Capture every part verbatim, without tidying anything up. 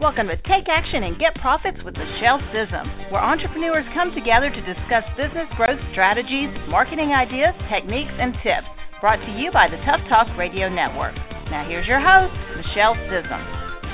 Welcome to Take Action and Get Profits with Michelle Sissom, where entrepreneurs come together to discuss business growth strategies, marketing ideas, techniques, and tips. Brought to you by the Tough Talk Radio Network. Now here's your host, Michelle Sissom.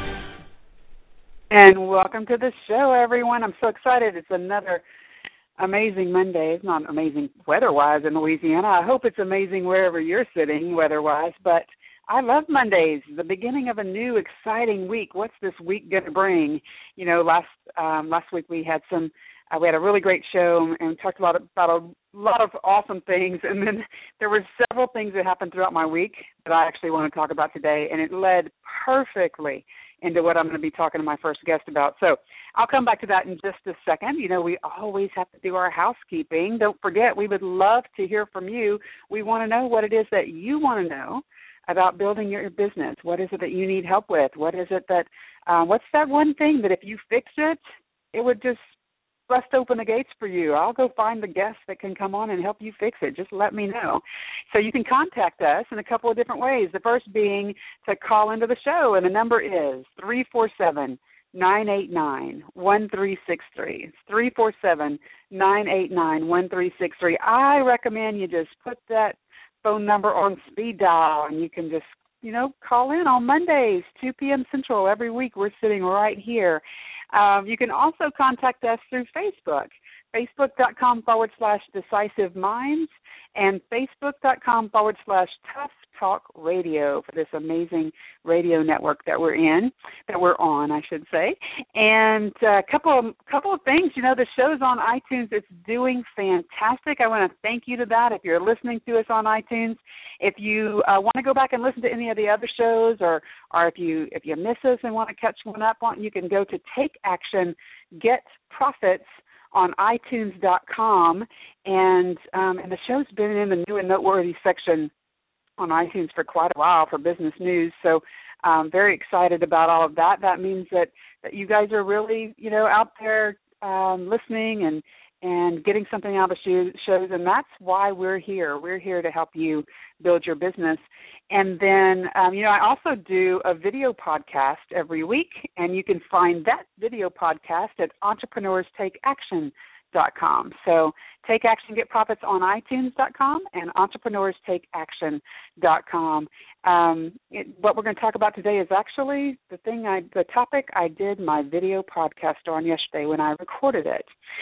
And welcome to the show, everyone. I'm so excited. It's another amazing Monday. It's not amazing weather-wise in Louisiana. I hope it's amazing wherever you're sitting weather-wise, but I love Mondays, the beginning of a new exciting week. What's this week going to bring? You know, last um, last week we had some, uh, we had a really great show and we talked a lot about a lot of awesome things. And then there were several things that happened throughout my week that I actually want to talk about today. And it led perfectly into what I'm going to be talking to my first guest about. So I'll come back to that in just a second. You know, we always have to do our housekeeping. Don't forget, we would love to hear from you. We want to know what it is that you want to know about building your business. What is it that you need help with? What is it that, uh, what's that one thing that if you fix it, it would just bust open the gates for you? I'll go find the guests that can come on and help you fix it. Just let me know. So you can contact us in a couple of different ways. The first being to call into the show, and the number is three four seven, nine eight nine, one three six three. It's three four seven, nine eight nine, one three six three. I recommend you just put that phone number on speed dial, and you can just, you know, call in on Mondays, two p.m. Central every week. We're sitting right here. Um, you can also contact us through Facebook, facebook.com forward slash decisive minds, and facebook.com forward slash tough talk radio for this amazing radio network that we're in, that we're on, I should say. And a couple of, couple of things, you know, the show's on iTunes. It's doing fantastic. I want to thank you to that if you're listening to us on iTunes. If you uh, want to go back and listen to any of the other shows, or, or if you if you miss us and want to catch one up on, you can go to Take Action, Get Profits on i tunes dot com, and um, and the show's been in the new and noteworthy section on iTunes for quite a while for business news. So I'm very excited about all of that. That means that, that you guys are really, you know, out there um, listening and and getting something out of the shows, and that's why we're here. We're here to help you build your business. And then, um, you know, I also do a video podcast every week, and you can find that video podcast at entrepreneurs take action dot com. So Take Action, Get Profits on i tunes dot com and entrepreneurs take action dot com. Um, it, what we're going to talk about today is actually the thing, I, the topic I did my video podcast on yesterday when I recorded it.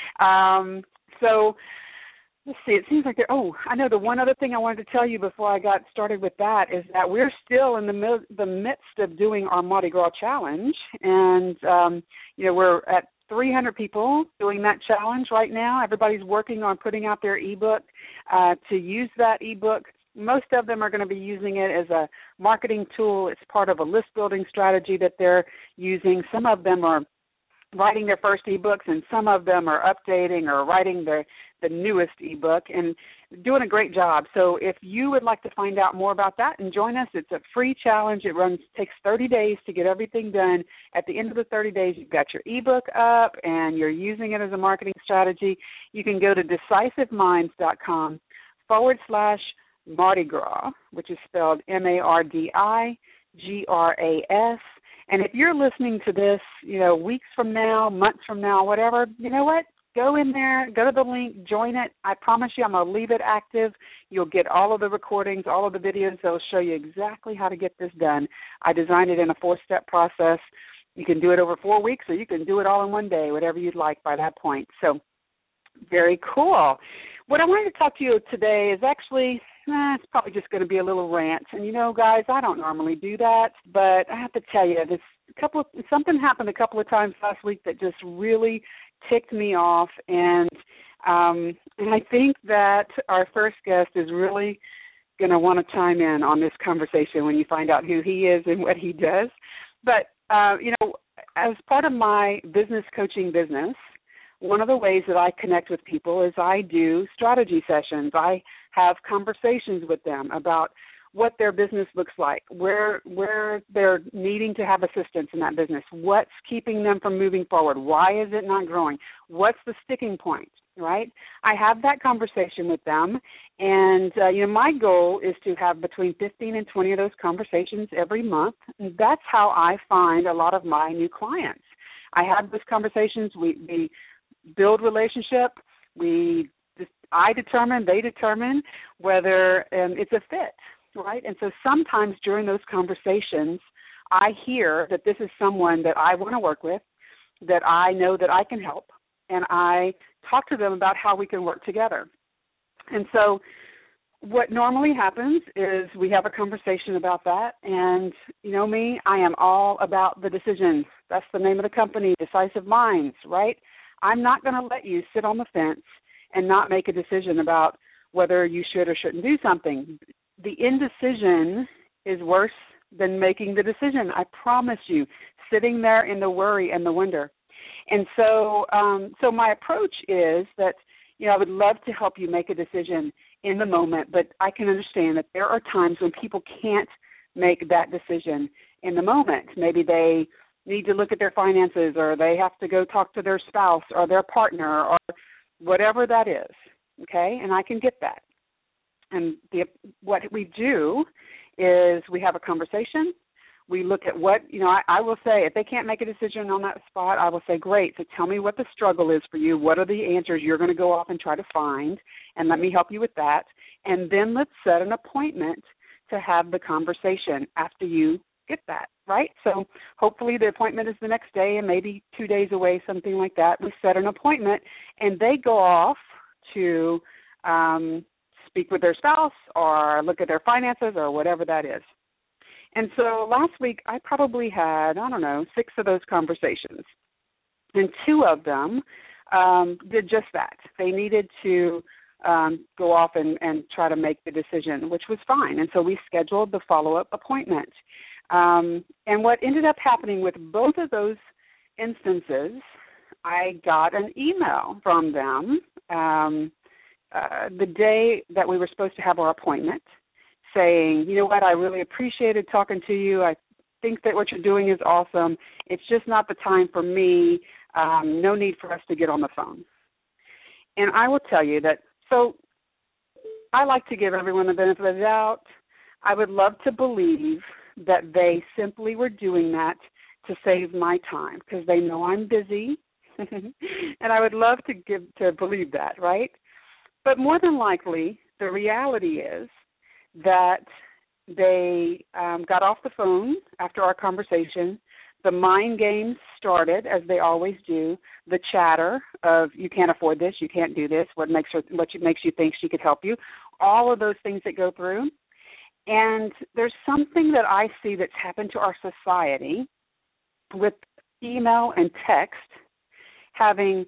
Um, so let's see, it seems like, there, oh, I know the one other thing I wanted to tell you before I got started with that is that we're still in the, mid, the midst of doing our Mardi Gras challenge. And, um, you know, we're at three hundred people doing that challenge right now. Everybody's working on putting out their ebook. Uh, to use that ebook, most of them are going to be using it as a marketing tool. It's part of a list building strategy that they're using. Some of them are writing their first ebooks, and some of them are updating or writing their the newest ebook and doing a great job. So if you would like to find out more about that and join us, it's a free challenge. It runs takes thirty days to get everything done. At the end of the thirty days, you've got your ebook up and you're using it as a marketing strategy. You can go to decisiveminds.com forward slash Mardi Gras, which is spelled M A R D I G R A S. And if you're listening to this, you know, weeks from now, months from now, whatever, you know what? Go in there, go to the link, join it. I promise you I'm going to leave it active. You'll get all of the recordings, all of the videos. They'll show you exactly how to get this done. I designed it in a four-step process. You can do it over four weeks or you can do it all in one day, whatever you'd like by that point. So very cool. What I wanted to talk to you today is actually, eh, it's probably just going to be a little rant. And, you know, guys, I don't normally do that, but I have to tell you, this couple of, something happened a couple of times last week that just really ticked me off, and um, and I think that our first guest is really going to want to chime in on this conversation when you find out who he is and what he does. But, uh, you know, as part of my business coaching business, one of the ways that I connect with people is I do strategy sessions. I have conversations with them about what their business looks like, where where they're needing to have assistance in that business, what's keeping them from moving forward, why is it not growing, what's the sticking point, right? I have that conversation with them, and, uh, you know, my goal is to have between fifteen and twenty of those conversations every month. And that's how I find a lot of my new clients. I have those conversations. We, we build relationship. We, I determine, they determine whether um, it's a fit, right? And so sometimes during those conversations, I hear that this is someone that I want to work with, that I know that I can help, and I talk to them about how we can work together. And so what normally happens is we have a conversation about that, and you know me, I am all about the decision. That's the name of the company, Decisive Minds, right? I'm not going to let you sit on the fence and not make a decision about whether you should or shouldn't do something. The indecision is worse than making the decision, I promise you, sitting there in the worry and the wonder. And so um, so my approach is that, you know, I would love to help you make a decision in the moment, but I can understand that there are times when people can't make that decision in the moment. Maybe they need to look at their finances, or they have to go talk to their spouse or their partner or whatever that is, okay? And I can get that. And the, what we do is we have a conversation. We look at what, you know, I, I will say, if they can't make a decision on that spot, I will say, great, so tell me what the struggle is for you. What are the answers you're going to go off and try to find, and let me help you with that. And then let's set an appointment to have the conversation after you get that, right? So hopefully the appointment is the next day and maybe two days away, something like that. We set an appointment, and they go off to um, speak with their spouse or look at their finances or whatever that is. And so last week I probably had, I don't know, six of those conversations. And two of them um, did just that. They needed to um, go off and, and try to make the decision, which was fine. And so we scheduled the follow-up appointment. Um, and what ended up happening with both of those instances, I got an email from them um, uh, the day that we were supposed to have our appointment, saying, you know what, I really appreciated talking to you. I think that what you're doing is awesome. It's just not the time for me. Um, no need for us to get on the phone. And I will tell you that, so I like to give everyone the benefit of the doubt. I would love to believe that they simply were doing that to save my time because they know I'm busy. And I would love to give to believe that, right? But more than likely, the reality is that they um, got off the phone after our conversation. The mind games started, as they always do. The chatter of, you can't afford this, you can't do this, what makes her, what makes you think she could help you, all of those things that go through. And there's something that I see that's happened to our society with email and text having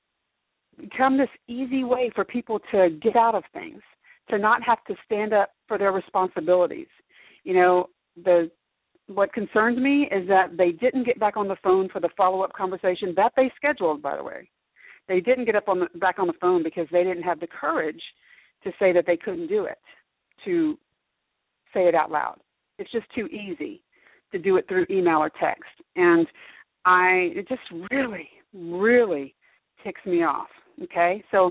become this easy way for people to get out of things, to not have to stand up for their responsibilities. You know, the what concerns me is that they didn't get back on the phone for the follow-up conversation that they scheduled, by the way. They didn't get up on the, back on the phone because they didn't have the courage to say that they couldn't do it, to say it out loud. It's just too easy to do it through email or text. And I it just really, really ticks me off, okay? So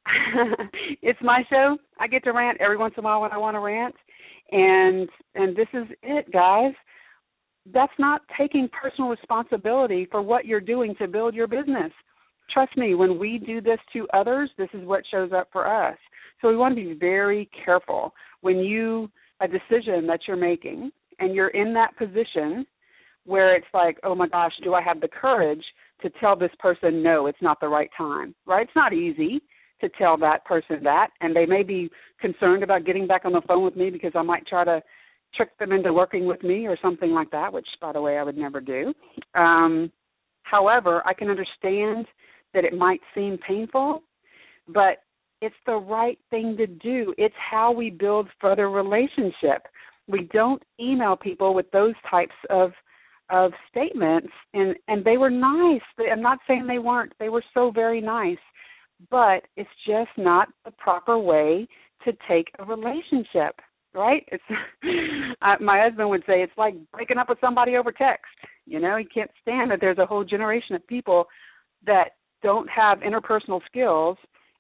it's my show. I get to rant every once in a while when I want to rant. And and this is it, guys. That's not taking personal responsibility for what you're doing to build your business. Trust me, when we do this to others, this is what shows up for us. So we want to be very careful when you, a decision that you're making, and you're in that position where it's like, oh my gosh, do I have the courage to tell this person, no, it's not the right time, right? It's not easy to tell that person that, and they may be concerned about getting back on the phone with me because I might try to trick them into working with me or something like that, which, by the way, I would never do. Um, however, I can understand that it might seem painful, but it's the right thing to do. It's how we build further relationship. We don't email people with those types of of statements, and, and they were nice. I'm not saying they weren't. They were so very nice, but it's just not the proper way to take a relationship, right? It's uh, my husband would say it's like breaking up with somebody over text. You know, he can't stand that there's a whole generation of people that don't have interpersonal skills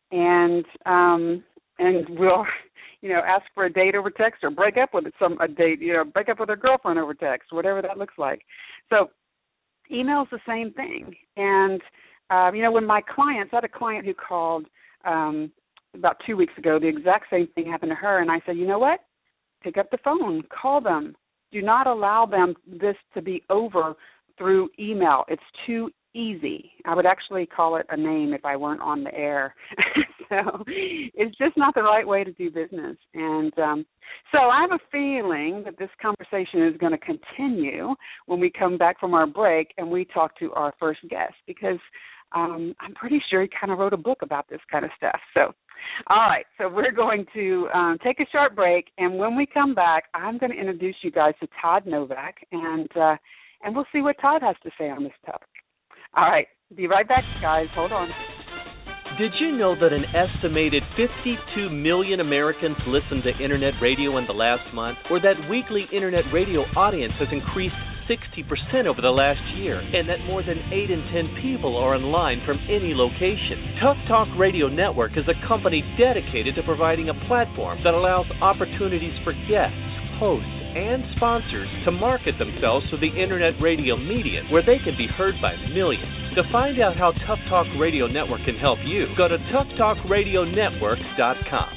and um, and we'll, you know, ask for a date over text or break up with some a date, you know, break up with a girlfriend over text, whatever that looks like. So email's the same thing. And, uh, you know, when my clients, I had a client who called um, about two weeks ago, the exact same thing happened to her, and I said, you know what? Pick up the phone, call them. Do not allow them this to be over through email. It's too easy. I would actually call it a name if I weren't on the air. So it's just not the right way to do business. And um, so I have a feeling that this conversation is going to continue when we come back from our break and we talk to our first guest, because um, I'm pretty sure he kind of wrote a book about this kind of stuff. So, all right, so we're going to um, take a short break, and when we come back, I'm going to introduce you guys to Todd Novak, and uh, and we'll see what Todd has to say on this topic. All right, be right back, guys. Hold on. Did you know that an estimated fifty-two million Americans listened to Internet radio in the last month, or that weekly Internet radio audience has increased sixty percent over the last year, and that more than eight in ten people are online from any location? Tough Talk Radio Network is a company dedicated to providing a platform that allows opportunities for guests, hosts, and sponsors to market themselves to the Internet radio medium, where they can be heard by millions. To find out how Tough Talk Radio Network can help you, go to tough talk radio network dot com.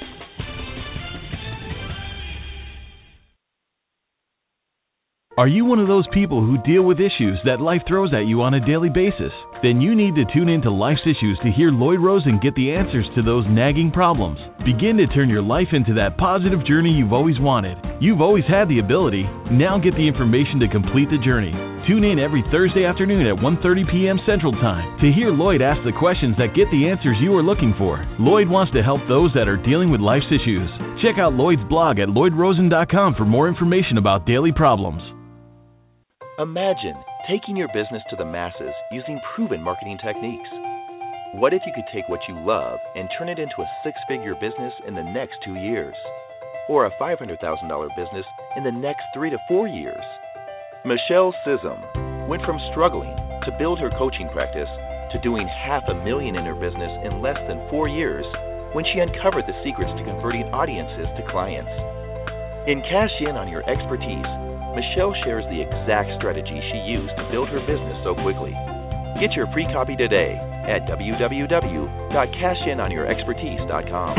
Are you one of those people who deal with issues that life throws at you on a daily basis? Then you need to tune into Life's Issues to hear Lloyd Rosen get the answers to those nagging problems. Begin to turn your life into that positive journey you've always wanted. You've always had the ability. Now get the information to complete the journey. Tune in every Thursday afternoon at one thirty p.m. Central Time to hear Lloyd ask the questions that get the answers you are looking for. Lloyd wants to help those that are dealing with life's issues. Check out Lloyd's blog at lloyd rosen dot com for more information about daily problems. Imagine taking your business to the masses using proven marketing techniques. What if you could take what you love and turn it into a six-figure business in the next two years? Or a five hundred thousand dollars business in the next three to four years? Michelle Sissom went from struggling to build her coaching practice to doing half a million in her business in less than four years when she uncovered the secrets to converting audiences to clients. In Cash In on Your Expertise, Michelle shares the exact strategy she used to build her business so quickly. Get your free copy today at w w w dot cash in on your expertise dot com.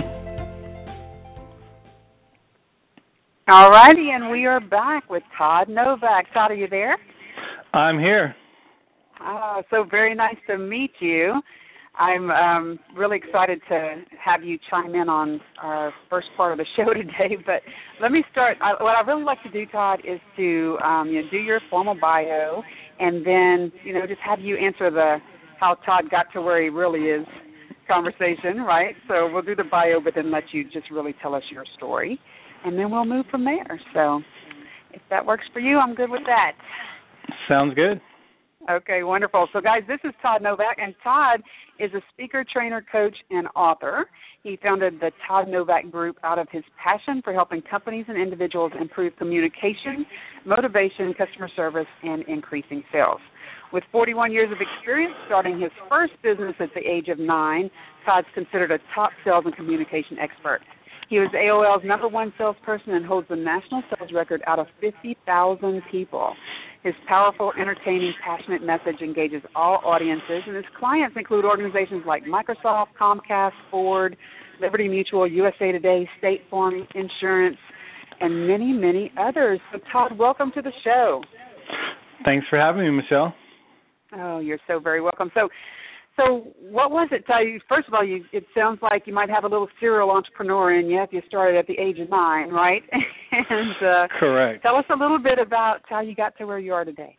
All righty, and we are back with Todd Novak. Todd, are you there? I'm here. Oh, so very nice to meet you. I'm um, really excited to have you chime in on our first part of the show today. But let me start. I, what I really like to do, Todd, is to um, you know, do your formal bio, and then you know just have you answer the how Todd got to where he really is conversation, right? So we'll do the bio, but then let you just really tell us your story, and then we'll move from there. So if that works for you, I'm good with that. Sounds good. Okay, wonderful. So, guys, this is Todd Novak, and Todd is a speaker, trainer, coach, and author. He founded the Todd Novak Group out of his passion for helping companies and individuals improve communication, motivation, customer service, and increasing sales. With forty-one years of experience, starting his first business at the age of nine, Todd's considered a top sales and communication expert. He was A O L's number one salesperson and holds the national sales record out of fifty thousand people. His powerful, entertaining, passionate message engages all audiences, and his clients include organizations like Microsoft, Comcast, Ford, Liberty Mutual, U S A Today, State Farm Insurance, and many, many others. So, Todd, welcome to the show. Thanks for having me, Michelle. Oh, you're so very welcome. So, so what was it? Tell you, first of all, you, it sounds like you might have a little serial entrepreneur in you if you started at the age of nine, right? and uh, Correct. Tell us a little bit about how you got to where you are today.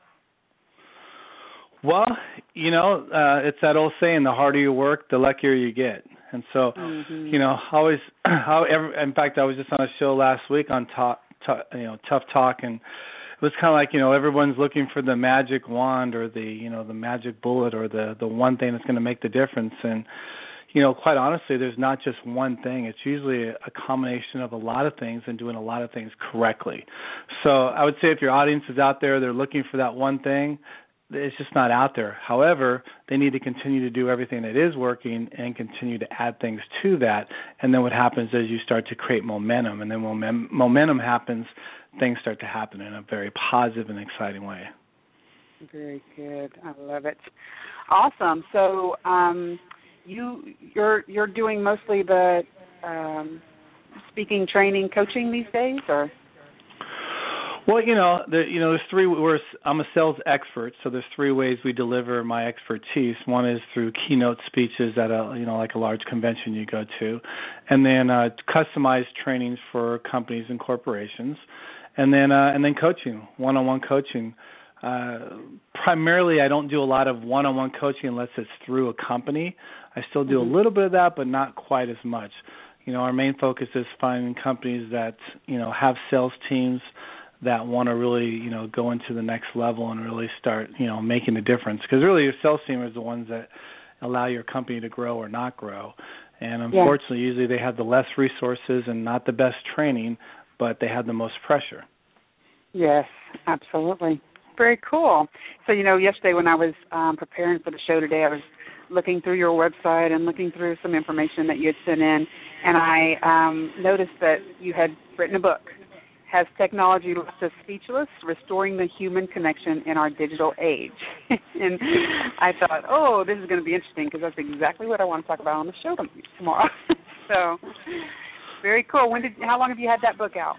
Well, you know, uh, it's that old saying: the harder you work, the luckier you get. And so, mm-hmm. you know, always, how ever. In fact, I was just on a show last week on talk, talk, you know, Tough Talk, and it was kind of like, you know, everyone's looking for the magic wand or the, you know, the magic bullet or the, the one thing that's going to make the difference. And, you know, quite honestly, there's not just one thing. It's usually a, a combination of a lot of things and doing a lot of things correctly. So I would say if your audience is out there, they're looking for that one thing, it's just not out there. However, they need to continue to do everything that is working and continue to add things to that. And then what happens is you start to create momentum. And then when momentum happens, things start to happen in a very positive and exciting way. Very good. I love it. Awesome. So um, you you're you're doing mostly the um, speaking, training, coaching these days, or? Well, you know, the, you know, there's three. We're, I'm a sales expert, so there's three ways we deliver my expertise. One is through keynote speeches at a, you know, like a large convention you go to, and then uh, customized trainings for companies and corporations, and then uh, and then coaching, one-on-one coaching. Uh, primarily, I don't do a lot of one-on-one coaching unless it's through a company. I still do mm-hmm. a little bit of that, but not quite as much. You know, our main focus is finding companies that, you know, have sales teams that want to really, you know, go into the next level and really start, you know, making a difference. Because really your sales team is the ones that allow your company to grow or not grow. And unfortunately, yeah. usually they have the less resources and not the best training, but they have the most pressure. Yes, absolutely. Very cool. So, you know, yesterday when I was um, preparing for the show today, I was looking through your website and looking through some information that you had sent in, and I um, noticed that you had written a book, Has Technology Left Us Speechless? Restoring the Human Connection in Our Digital Age. And I thought, oh, this is going to be interesting because that's exactly what I want to talk about on the show tomorrow. So, very cool. When did? How long have you had that book out?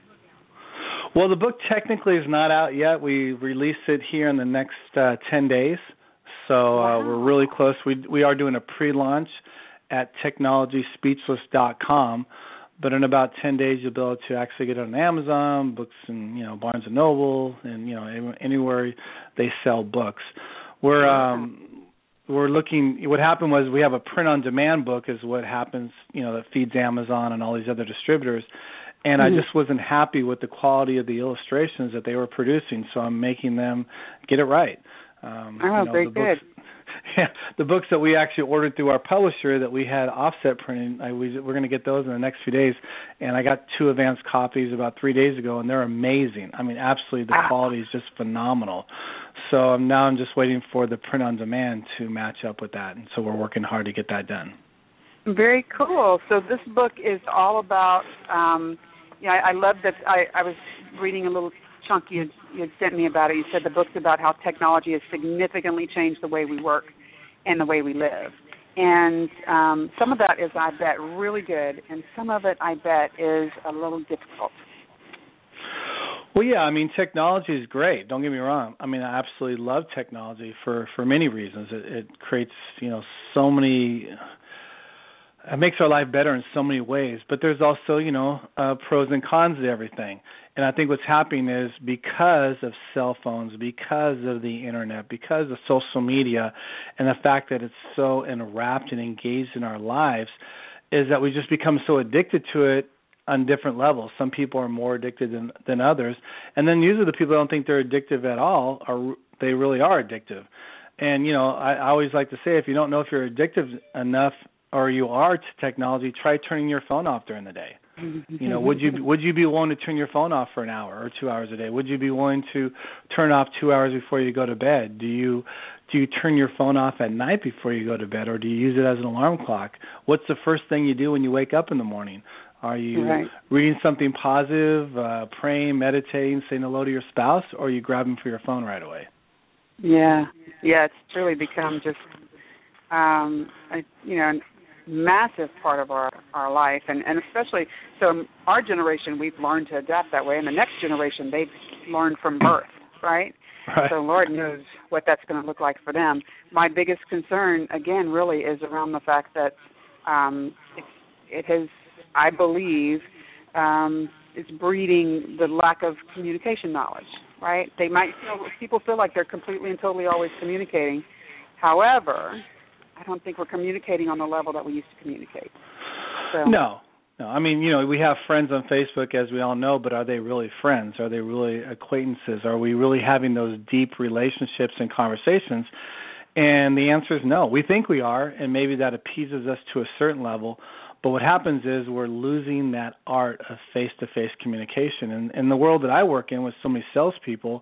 Well, the book technically is not out yet. We release it here in the next uh, ten days. So uh, wow. we're really close. We we are doing a pre-launch at technology speechless dot com. But in about ten days, you'll be able to actually get it on Amazon, books, and you know Barnes and Noble, and you know anywhere they sell books. We're um, we're looking. What happened was we have a print-on-demand book, is what happens. You know that feeds Amazon and all these other distributors, and mm-hmm. I just wasn't happy with the quality of the illustrations that they were producing. So I'm making them get it right. Um, oh, you know, very the good. Books, Yeah, the books that we actually ordered through our publisher that we had offset printing, I, we, we're going to get those in the next few days. And I got two advanced copies about three days ago, and they're amazing. I mean, absolutely, the quality is just phenomenal. So now I'm just waiting for the print on demand to match up with that, and so we're working hard to get that done. Very cool. So this book is all about, um, you know, I, I love that I, I was reading a little chunk you had, you had sent me about it. You said the book's about how technology has significantly changed the way we work and the way we live. And um, some of that is, I bet, really good, and some of it, I bet, is a little difficult. Well, yeah, I mean, technology is great. Don't get me wrong. I mean, I absolutely love technology for, for many reasons. It, it creates, you know, so many... It makes our life better in so many ways, but there's also, you know, uh, pros and cons to everything. And I think what's happening is because of cell phones, because of the internet, because of social media, and the fact that it's so enwrapped and engaged in our lives, is that we just become so addicted to it on different levels. Some people are more addicted than, than others, and then usually the people that don't think they're addictive at all are they really are addictive. And you know, I, I always like to say, if you don't know if you're addictive enough or you are to technology, try turning your phone off during the day. You know, would you would you be willing to turn your phone off for an hour or two hours a day? Would you be willing to turn off two hours before you go to bed? Do you do you turn your phone off at night before you go to bed, or do you use it as an alarm clock? What's the first thing you do when you wake up in the morning? Are you right. reading something positive, uh, praying, meditating, saying hello to your spouse, or are you grabbing for your phone right away? Yeah, yeah, it's truly become just, um, a, you know, massive part of our, our life, and, and especially, so our generation, we've learned to adapt that way, and the next generation, they've learned from birth, right? right? So Lord knows what that's going to look like for them. My biggest concern, again, really is around the fact that um, it, it has, I believe, um, it's breeding the lack of communication knowledge, right? They might feel, people feel like they're completely and totally always communicating. However, I don't think we're communicating on the level that we used to communicate. So. No, no. I mean, you know, we have friends on Facebook, as we all know, but are they really friends? Are they really acquaintances? Are we really having those deep relationships and conversations? And the answer is no. We think we are, and maybe that appeases us to a certain level. But what happens is we're losing that art of face-to-face communication. And in the world that I work in with so many salespeople,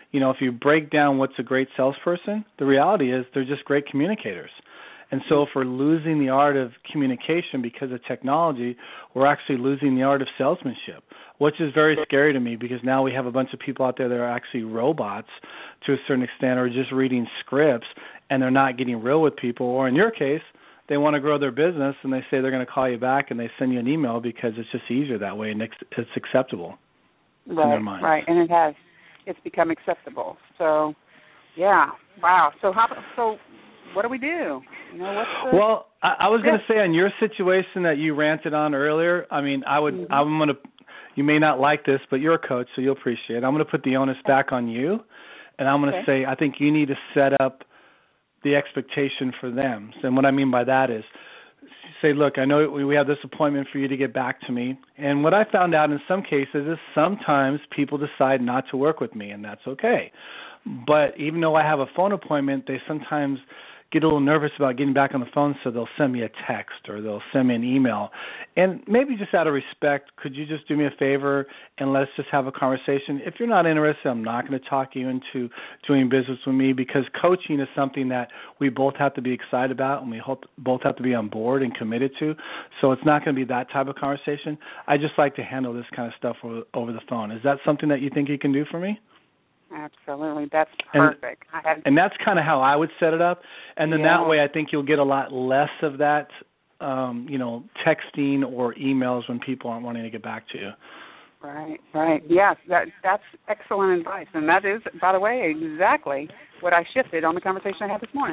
you know, if you break down what's a great salesperson, the reality is they're just great communicators. And so if we're losing the art of communication because of technology, we're actually losing the art of salesmanship, which is very scary to me because now we have a bunch of people out there that are actually robots to a certain extent or just reading scripts, and they're not getting real with people. Or in your case, they want to grow their business, and they say they're going to call you back, and they send you an email because it's just easier that way, and it's, it's acceptable right, in their minds. Right, and it has. It's become acceptable. So, yeah, wow. So how? So what do we do? You know, what's the, well, I, I was going to say on your situation that you ranted on earlier. I mean, I would. Mm-hmm. I'm going to. You may not like this, but you're a coach, so you'll appreciate it. I'm going to put the onus back on you, and I'm going to okay. say I think you need to set up the expectation for them. And what I mean by that is, say, look, I know we have this appointment for you to get back to me. And what I found out in some cases is sometimes people decide not to work with me, and that's okay. But even though I have a phone appointment, they sometimes get a little nervous about getting back on the phone, so they'll send me a text or they'll send me an email. And maybe just out of respect, could you just do me a favor and let's just have a conversation? If you're not interested, I'm not going to talk you into doing business with me because coaching is something that we both have to be excited about and we hope both have to be on board and committed to. So it's not going to be that type of conversation. I just like to handle this kind of stuff over, over the phone. Is that something that you think you can do for me? Absolutely. That's perfect. And, I had, and that's kind of how I would set it up. And then yeah. that way I think you'll get a lot less of that, um, you know, texting or emails when people aren't wanting to get back to you. Right, right. Yes, that that's excellent advice. And that is, by the way, exactly what I shifted on the conversation I had this morning.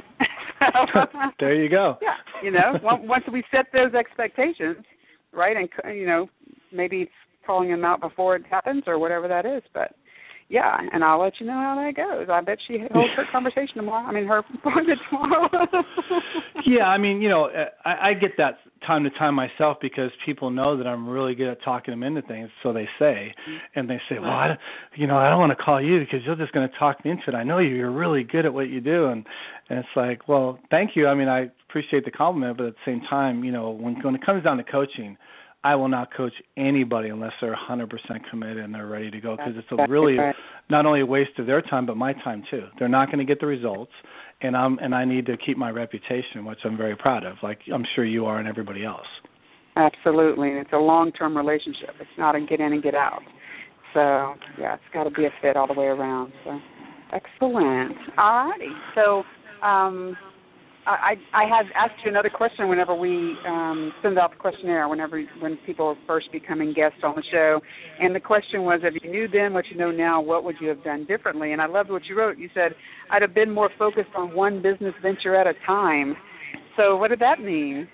There you go. Yeah, you know, once we set those expectations, right, and, you know, maybe it's calling them out before it happens or whatever that is, but yeah, and I'll let you know how that goes. I bet she holds her conversation tomorrow. I mean, her appointment tomorrow. Yeah, I mean, you know, I, I get that time to time myself because people know that I'm really good at talking them into things, so they say. And they say, well, I, you know, I don't want to call you because you're just going to talk me into it. I know you. You're really good at what you do. And, and it's like, well, thank you. I mean, I appreciate the compliment, but at the same time, you know, when, when it comes down to coaching, I will not coach anybody unless they're one hundred percent committed and they're ready to go because it's a really not only a waste of their time but my time too. They're not going to get the results, and I'm and I need to keep my reputation, which I'm very proud of, like I'm sure you are and everybody else. Absolutely, and it's a long-term relationship. It's not a get in and get out. So yeah, it's got to be a fit all the way around. So excellent. All righty. So. Um, I, I had asked you another question whenever we um, send out the questionnaire, whenever when people are first becoming guests on the show. And the question was, if you knew then what you know now, what would you have done differently? And I loved what you wrote. You said, I'd have been more focused on one business venture at a time. So what did that mean?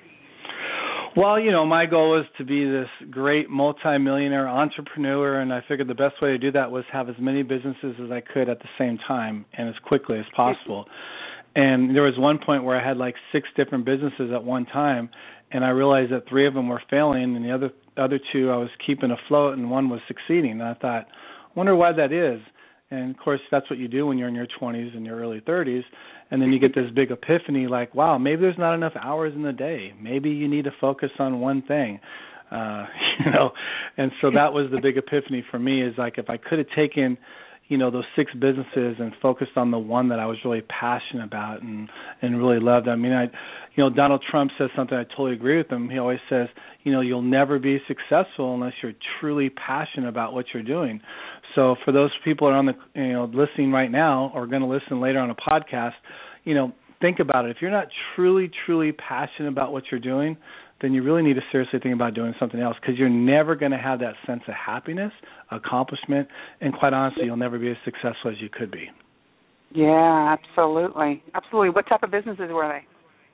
Well, you know, my goal was to be this great multimillionaire entrepreneur, and I figured the best way to do that was have as many businesses as I could at the same time and as quickly as possible. And there was one point where I had like six different businesses at one time, and I realized that three of them were failing, and the other other two I was keeping afloat, and one was succeeding. And I thought, I wonder why that is. And, of course, that's what you do when you're in your twenties and your early thirties, and then you get this big epiphany like, wow, maybe there's not enough hours in the day. Maybe you need to focus on one thing. Uh, you know, and so that was the big epiphany for me is like if I could have taken – you know, those six businesses and focused on the one that I was really passionate about and, and really loved. I mean, I, you know, Donald Trump says something I totally agree with him. He always says, you know, you'll never be successful unless you're truly passionate about what you're doing. So for those people that are on the, you know, listening right now or going to listen later on a podcast, you know, think about it. If you're not truly, truly passionate about what you're doing, then you really need to seriously think about doing something else because you're never going to have that sense of happiness, accomplishment, and quite honestly, you'll never be as successful as you could be. Yeah, absolutely. Absolutely. What type of businesses were they?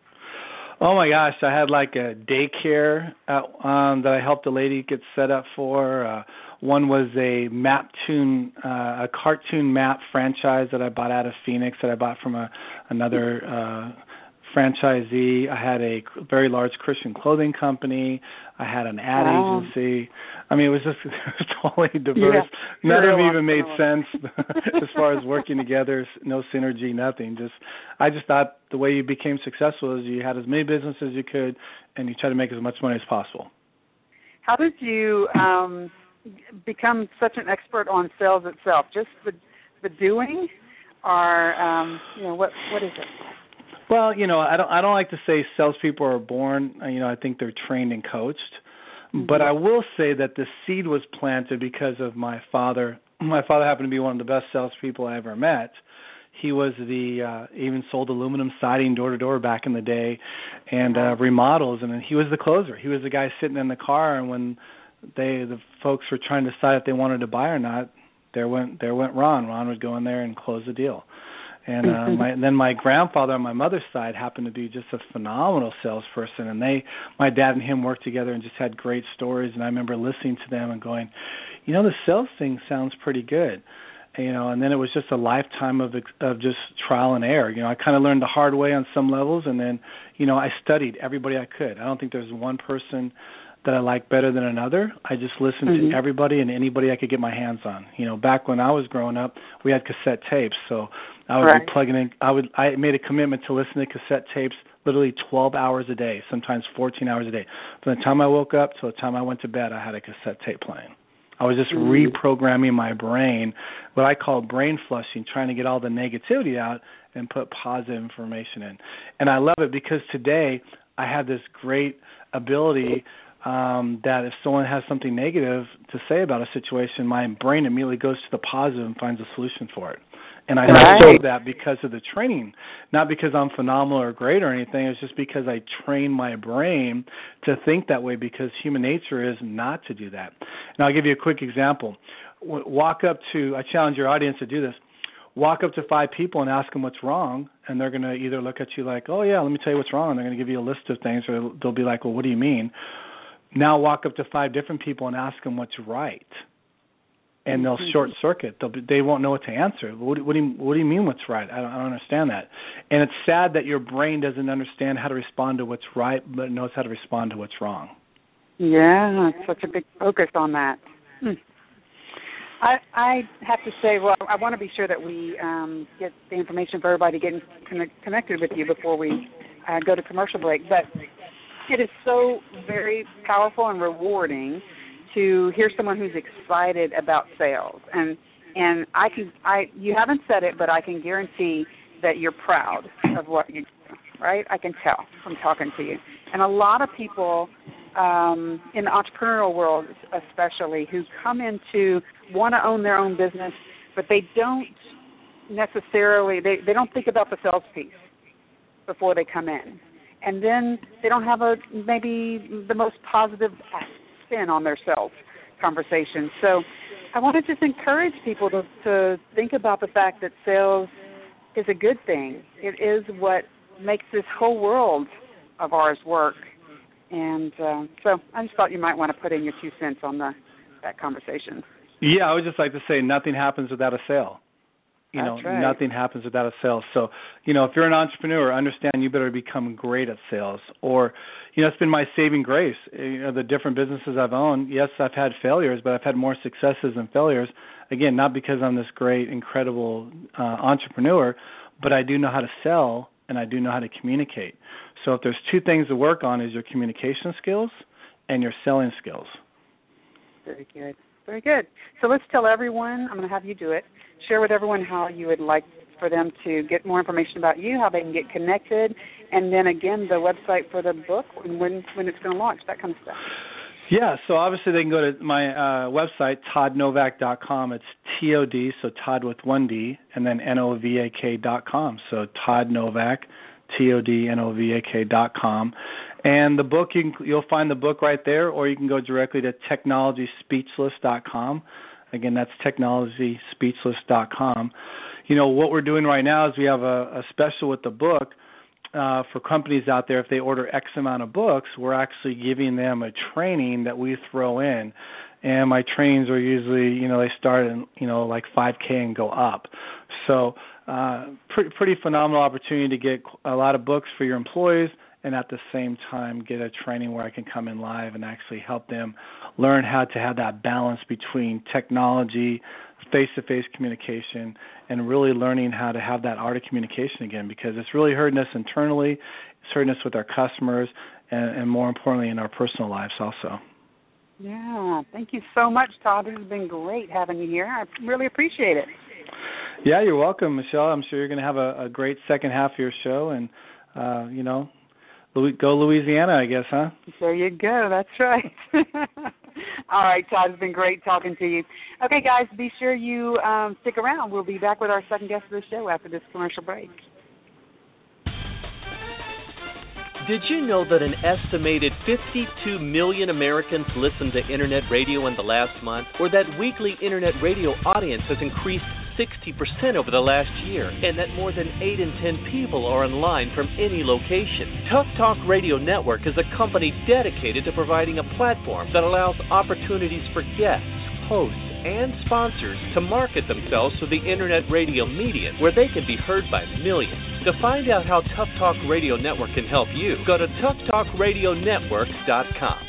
Oh, my gosh. I had like a daycare at, um, that I helped a lady get set up for. Uh, one was a map tune, uh, a cartoon map franchise that I bought out of Phoenix that I bought from a, another uh franchisee. I had a very large Christian clothing company. I had an ad wow. agency. I mean, it was just it was totally diverse. Yeah, None of it even made sense as far as working together. No synergy, nothing. Just I just thought the way you became successful is you had as many businesses as you could, and you try to make as much money as possible. How did you um, become such an expert on sales itself? Just the the doing, or um, you know, what what is it? Well, you know, I don't I don't like to say salespeople are born. You know, I think they're trained and coached. Mm-hmm. But I will say that the seed was planted because of my father. My father happened to be one of the best salespeople I ever met. He was the uh, even sold aluminum siding door to door back in the day, and uh, remodels, and he was the closer. He was the guy sitting in the car, and when they the folks were trying to decide if they wanted to buy or not, there went there went Ron. Ron would go in there and close the deal. And uh, my, and then my grandfather on my mother's side happened to be just a phenomenal salesperson, and they, my dad and him worked together and just had great stories. And I remember listening to them and going, you know, the sales thing sounds pretty good. You know, and then it was just a lifetime of of just trial and error. You know, I kind of learned the hard way on some levels, and then, you know, I studied everybody I could. I don't think there's one person that I like better than another. I just listened mm-hmm. to everybody and anybody I could get my hands on. You know, back when I was growing up, we had cassette tapes, so I would right. be plugging in. I would I made a commitment to listen to cassette tapes literally twelve hours a day, sometimes fourteen hours a day. From the time I woke up till the time I went to bed, I had a cassette tape playing. I was just mm-hmm. reprogramming my brain, what I call brain flushing, trying to get all the negativity out and put positive information in. And I love it because today I have this great ability um, that if someone has something negative to say about a situation, my brain immediately goes to the positive and finds a solution for it. And I right. know that because of the training, not because I'm phenomenal or great or anything. It's just because I train my brain to think that way, because human nature is not to do that. And I'll give you a quick example. Walk up to, I challenge your audience to do this. Walk up to five people and ask them what's wrong, and they're going to either look at you like, oh, yeah, let me tell you what's wrong, and they're going to give you a list of things, or they'll be like, well, what do you mean? Now walk up to five different people and ask them what's right. And they'll short circuit. They'll be, they won't know what to answer. What, what do you What do you mean? What's right? I don't, I don't understand that. And it's sad that your brain doesn't understand how to respond to what's right, but it knows how to respond to what's wrong. Yeah, it's such a big focus on that. Hmm. I I have to say, well, I want to be sure that we um, get the information for everybody getting connect, connected with you before we uh, go to commercial break. But it is so very powerful and rewarding to hear someone who's excited about sales, and and I can I you haven't said it, but I can guarantee that you're proud of what you do, right? I can tell from talking to you. And a lot of people um, in the entrepreneurial world, especially, who come into want to own their own business, but they don't necessarily they they don't think about the sales piece before they come in, and then they don't have a maybe the most positive spin on their sales conversation. So I want to just encourage people to, to think about the fact that sales is a good thing. It is what makes this whole world of ours work. And uh, so I just thought you might want to put in your two cents on the that conversation. Yeah, I would just like to say nothing happens without a sale. You That's know, right. nothing happens without a sale. So, you know, if you're an entrepreneur, understand you better become great at sales. Or, you know, it's been my saving grace. You know, the different businesses I've owned, yes, I've had failures, but I've had more successes than failures. Again, not because I'm this great, incredible uh, entrepreneur, but I do know how to sell and I do know how to communicate. So if there's two things to work on, is your communication skills and your selling skills. Very good. Very good. So let's tell everyone, I'm going to have you do it, share with everyone how you would like for them to get more information about you, how they can get connected, and then, again, the website for the book and when, when it's going to launch, that kind of stuff. Yeah, so obviously they can go to my uh, website, todd novak dot com. It's T O D, so Todd with one D, and then N O V A K dot com. So Todd Novak, T O D N O V A K dot com. And the book, you can, you'll find the book right there, or you can go directly to technology speechless dot com. Again, that's technology speechless dot com. You know, what we're doing right now is we have a, a special with the book uh, for companies out there. If they order X amount of books, we're actually giving them a training that we throw in. And my trainings are usually, you know, they start in, you know, like five K and go up. So uh, pretty, pretty phenomenal opportunity to get a lot of books for your employees, and at the same time get a training where I can come in live and actually help them learn how to have that balance between technology, face-to-face communication, and really learning how to have that art of communication again, because it's really hurting us internally, it's hurting us with our customers, and, and more importantly in our personal lives also. Yeah, thank you so much, Todd. This has been great having you here. I really appreciate it. Yeah, you're welcome, Michelle. I'm sure you're going to have a, a great second half of your show, and uh, you know, go Louisiana, I guess, huh? There you go. That's right. All right, Todd, it's been great talking to you. Okay, guys, be sure you um, stick around. We'll be back with our second guest of the show after this commercial break. Did you know that an estimated fifty-two million Americans listened to Internet radio in the last month, or that weekly Internet radio audience has increased sixty percent over the last year, and that more than eight in ten people are online from any location? Tough Talk Radio Network is a company dedicated to providing a platform that allows opportunities for guests, hosts, and sponsors to market themselves through the Internet radio medium, where they can be heard by millions. To find out how Tough Talk Radio Network can help you, go to tough talk radio network dot com.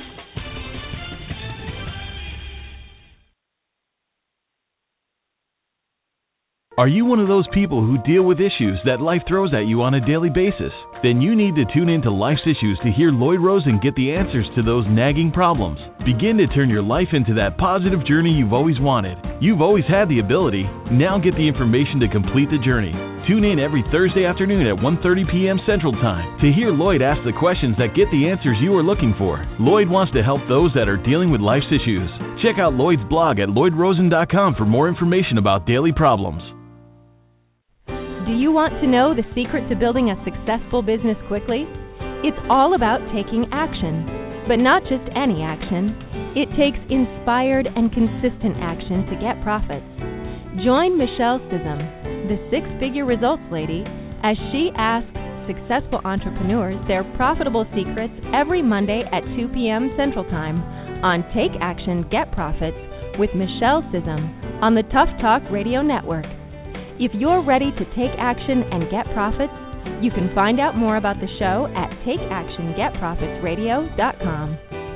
Are you one of those people who deal with issues that life throws at you on a daily basis? Then you need to tune in to Life's Issues to hear Lloyd Rosen get the answers to those nagging problems. Begin to turn your life into that positive journey you've always wanted. You've always had the ability. Now get the information to complete the journey. Tune in every Thursday afternoon at one thirty p.m. Central Time to hear Lloyd ask the questions that get the answers you are looking for. Lloyd wants to help those that are dealing with life's issues. Check out Lloyd's blog at lloyd rosen dot com for more information about daily problems. Do you want to know the secret to building a successful business quickly? It's all about taking action, but not just any action. It takes inspired and consistent action to get profits. Join Michelle Sissom, the six-figure results lady, as she asks successful entrepreneurs their profitable secrets every Monday at two p.m. Central Time on Take Action, Get Profits with Michelle Sissom on the Tough Talk Radio Network. If you're ready to take action and get profits, you can find out more about the show at take action get profits radio dot com.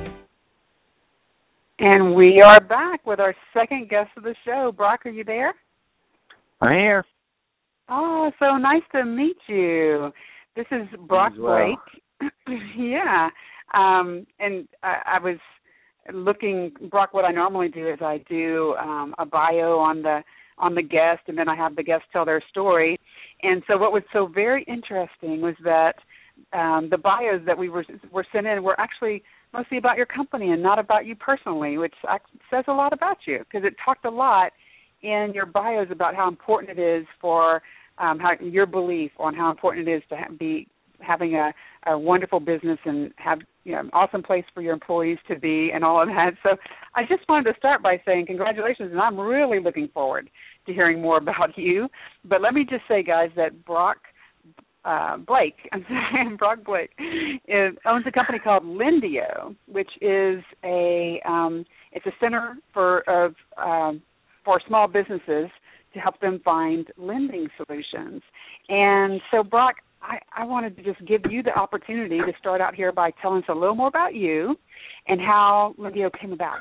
And we are back with our second guest of the show. Brock, are you there? I'm here. Oh, so nice to meet you. This is Brock well. Blake. yeah. Um, and I, I was looking, Brock, what I normally do is I do um, a bio on the on the guest, and then I have the guest tell their story. And so what was so very interesting was that um, the bios that we were were sent in were actually mostly about your company and not about you personally, which says a lot about you, because it talked a lot in your bios about how important it is for um, how your belief on how important it is to ha- be having a, a wonderful business and have you know, an awesome place for your employees to be and all of that. So I just wanted to start by saying congratulations, and I'm really looking forward to hearing more about you. But let me just say, guys, that Brock uh, Blake, I'm sorry, Brock Blake, is, owns a company called Lendio, which is a um, it's a center for of um, for small businesses to help them find lending solutions. And so, Brock, I, I wanted to just give you the opportunity to start out here by telling us a little more about you and how Lendio came about.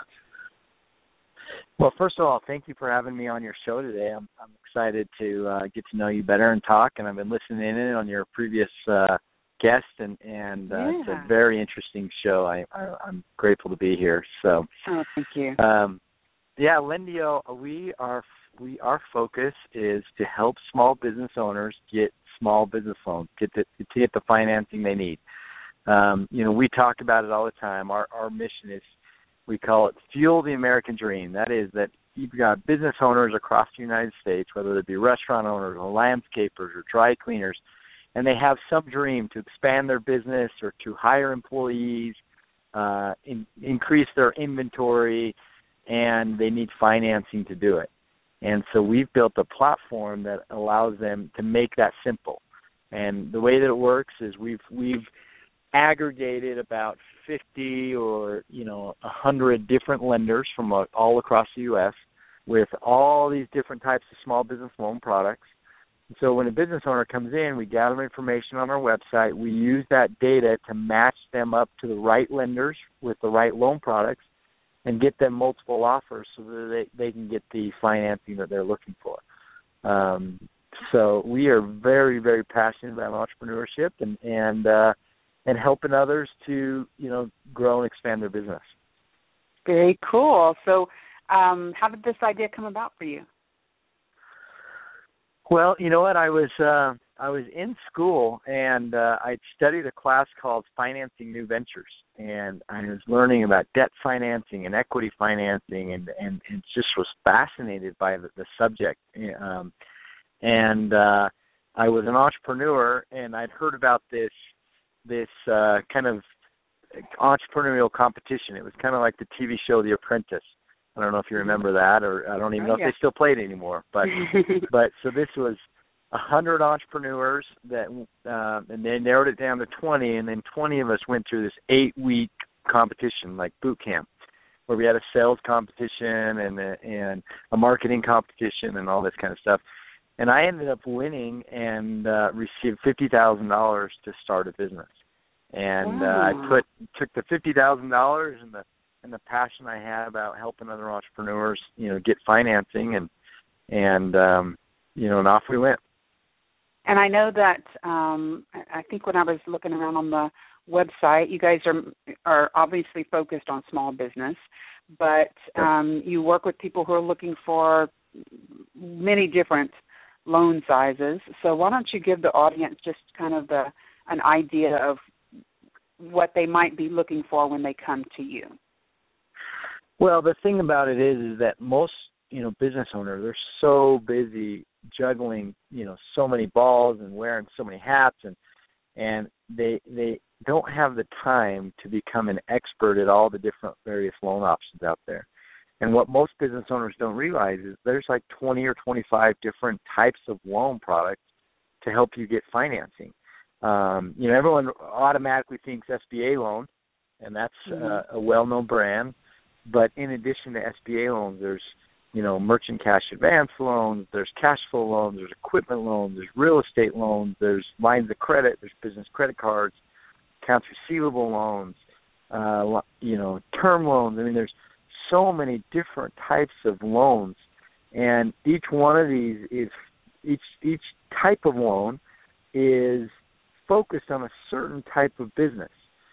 Well, first of all, thank you for having me on your show today. I'm, I'm excited to uh, get to know you better and talk, and I've been listening in on your previous uh, guest, and, and uh, yeah. it's a very interesting show. I, I, I'm grateful to be here. So, oh, thank you. Um, yeah, Lendio, we are we our focus is to help small business owners get small business loans, get the, to get the financing they need. Um, you know, we talk about it all the time. Our our mission is, we call it Fuel the American Dream. That is that you've got business owners across the United States, whether they be restaurant owners or landscapers or dry cleaners, and they have some dream to expand their business or to hire employees, uh, in, increase their inventory, and they need financing to do it. And so we've built a platform that allows them to make that simple. And the way that it works is we've we've aggregated about fifty or, you know, one hundred different lenders from uh, all across the U S with all these different types of small business loan products. And so when a business owner comes in, we gather information on our website. We use that data to match them up to the right lenders with the right loan products and get them multiple offers so that they, they can get the financing that they're looking for. Um, so we are very, very passionate about entrepreneurship and and uh, and helping others to, you know, grow and expand their business. Very cool. So um, how did this idea come about for you? Well, you know what? I was uh, I was in school, and uh, I studied a class called Financing New Ventures, and I was learning about debt financing and equity financing, and, and, and just was fascinated by the, the subject. Um, and uh, I was an entrepreneur, and I'd heard about this this uh, kind of entrepreneurial competition. It was kind of like the T V show The Apprentice. I don't know if you remember that, or I don't even know oh, yeah. if they still play it anymore. But but so this was a hundred entrepreneurs that, uh, and they narrowed it down to twenty, and then twenty of us went through this eight-week competition, like boot camp, where we had a sales competition and a, and a marketing competition and all this kind of stuff. And I ended up winning and uh, received fifty thousand dollars to start a business. And wow. uh, I put took the fifty thousand dollars and the and the passion I had about helping other entrepreneurs, you know, get financing, and and um, you know, and off we went. And I know that um, I think when I was looking around on the website, you guys are are obviously focused on small business, but um, you work with people who are looking for many different loan sizes. So why don't you give the audience just kind of the an idea of what they might be looking for when they come to you? Well, the thing about it is, is that most, you know, business owners, they're so busy juggling, you know, so many balls and wearing so many hats, and and they they don't have the time to become an expert at all the different various loan options out there. And what most business owners don't realize is there's like twenty or twenty-five different types of loan products to help you get financing. Um, you know, everyone automatically thinks S B A loan, and that's mm-hmm. uh, a well-known brand. But in addition to S B A loans, there's, you know, merchant cash advance loans, there's cash flow loans, there's equipment loans, there's real estate loans, there's lines of credit, there's business credit cards, accounts receivable loans, uh, you know, term loans. I mean, there's so many different types of loans, and each one of these is each each type of loan is focused on a certain type of business.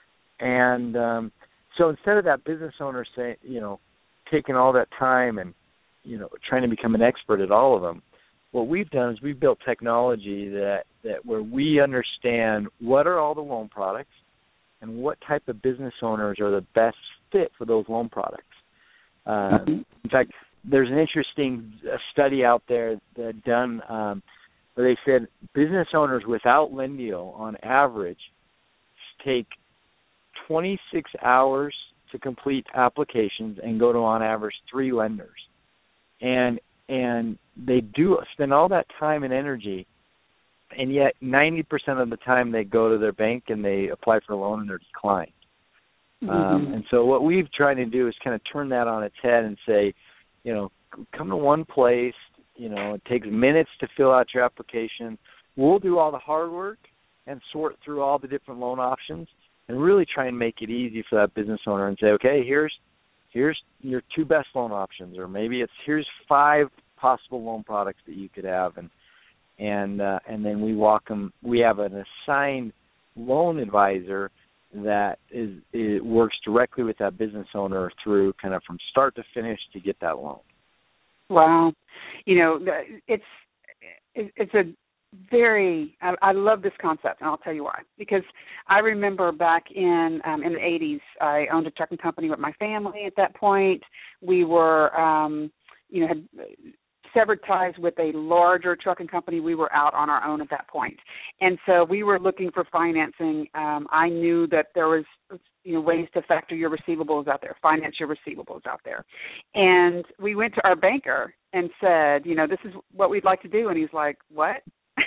And um, so instead of that business owner saying, you know, taking all that time and, you know, trying to become an expert at all of them, what we've done is we've built technology that, that where we understand what are all the loan products and what type of business owners are the best fit for those loan products. Uh, in fact, there's an interesting study out there that done um, where they said business owners without Lendio on average take twenty-six hours to complete applications and go to on average three lenders. And and they do spend all that time and energy, and yet ninety percent of the time they go to their bank and they apply for a loan and they're declined. Mm-hmm. Um, and so what we've tried to do is kind of turn that on its head and say, you know, come to one place, you know, it takes minutes to fill out your application. We'll do all the hard work and sort through all the different loan options and really try and make it easy for that business owner and say, okay, here's here's your two best loan options, or maybe it's here's five possible loan products that you could have, and and uh, and then we walk them. We have an assigned loan advisor that is it works directly with that business owner through kind of from start to finish to get that loan. Wow, you know, it's it's a very I, I love this concept, and I'll tell you why. Because I remember back in um, in the eighties, I owned a trucking company with my family. At that point, we were um, you know had severed ties with a larger trucking company. We were out on our own at that point, and so we were looking for financing. Um, I knew that there was you know ways to factor your receivables out there, finance your receivables out there, and we went to our banker and said, you know, this is what we'd like to do, and he's like, what?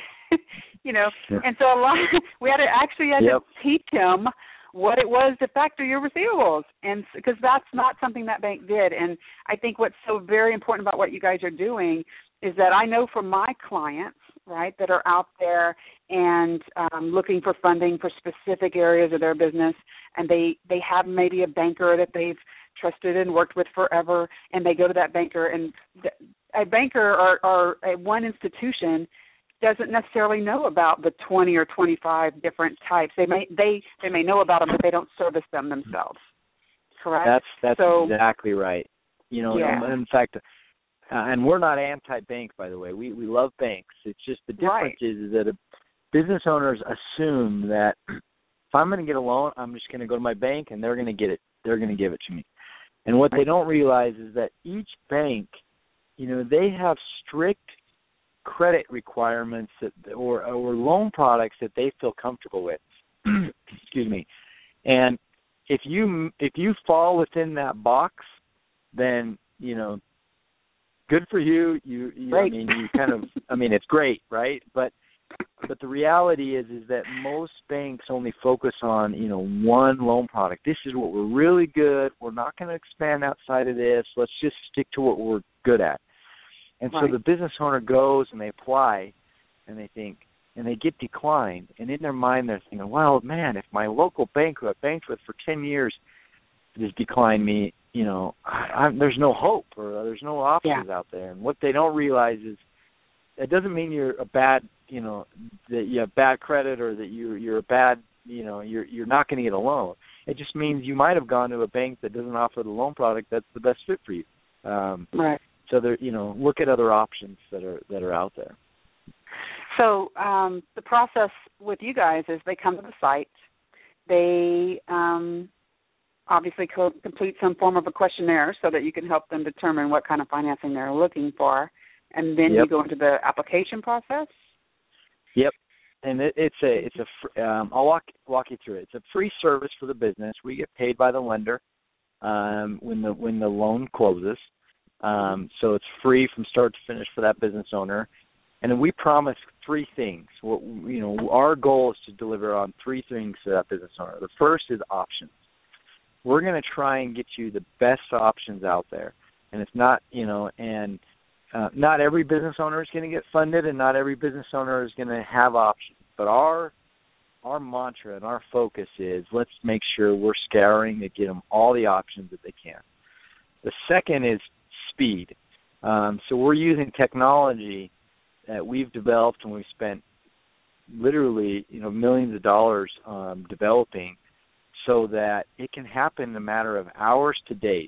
you know, yep. And so a lot, we had to actually had yep. to teach him what it was to factor your receivables, and because that's not something that bank did. And I think what's so very important about what you guys are doing is that I know from my clients, right, that are out there and um, looking for funding for specific areas of their business, and they, they have maybe a banker that they've trusted and worked with forever, and they go to that banker, and a banker or, or a one institution doesn't necessarily know about the twenty or twenty-five different types. They may they, they may know about them, but they don't service them themselves. Correct? That's that's so, exactly right. You know, yeah. in fact, uh, and we're not anti-bank, by the way. We we love banks. It's just the difference right. is, is that a, business owners assume that if I'm going to get a loan, I'm just going to go to my bank and they're going to get it. They're going to give it to me. And what they don't realize is that each bank, you know, they have strict credit requirements that, or or loan products that they feel comfortable with. Excuse me. And if you if you fall within that box, then, you know, good for you. You, you I mean, you kind of, I mean, it's great, right? But but the reality is is that most banks only focus on, you know, one loan product. This is what we're really good. We're not going to expand outside of this. Let's just stick to what we're good at. And right. so the business owner goes and they apply, and they think, and they get declined. And in their mind, they're thinking, well, man, if my local bank who I've banked with for ten years has declined me, you know, I, I'm, there's no hope or there's no options yeah. out there. And what they don't realize is it doesn't mean you're a bad, you know, that you have bad credit or that you you're a bad, you know, you're you're not going to get a loan. It just means you might have gone to a bank that doesn't offer the loan product that's the best fit for you. Um, right. So there, you know, look at other options that are that are out there. So um, the process with you guys is they come to the site, they um, obviously co- complete some form of a questionnaire so that you can help them determine what kind of financing they're looking for, and then yep. you go into the application process. Yep, and it, it's a it's a fr- um, I'll walk walk you through it. It's a free service for the business. We get paid by the lender um, when the when the loan closes. Um, so it's free from start to finish for that business owner. And then we promise three things. What, you know, our goal is to deliver on three things to that business owner. The first is options. We're going to try and get you the best options out there. And it's not, you know, and uh, not every business owner is going to get funded, and not every business owner is going to have options. But our our mantra and our focus is let's make sure we're scouring to get them all the options that they can. The second is speed. Um, so we're using technology that we've developed and we've spent literally, you know, millions of dollars um, developing so that it can happen in a matter of hours to days.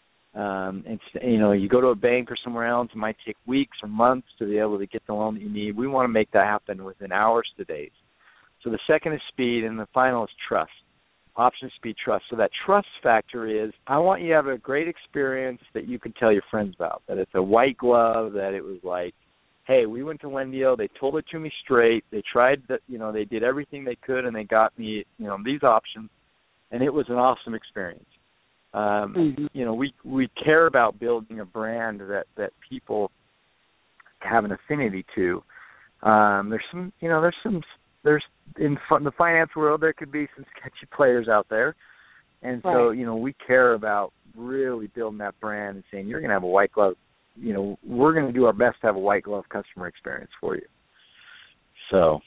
Um, it's, you know, you go to a bank or somewhere else, it might take weeks or months to be able to get the loan that you need. We want to make that happen within hours to days. So the second is speed, and the final is trust. Option, speed, trust. So that trust factor is I want you to have a great experience that you can tell your friends about, that it's a white glove, that it was like, hey, we went to Lendio, they told it to me straight, they tried, the, you know, they did everything they could, and they got me, you know, these options, and it was an awesome experience. Um, mm-hmm. You know, we we care about building a brand that, that people have an affinity to. Um, there's some, you know, there's some, there's in the finance world, there could be some sketchy players out there. And so, right. you know, we care about really building that brand and saying, you're going to have a white glove, you know, we're going to do our best to have a white glove customer experience for you. So.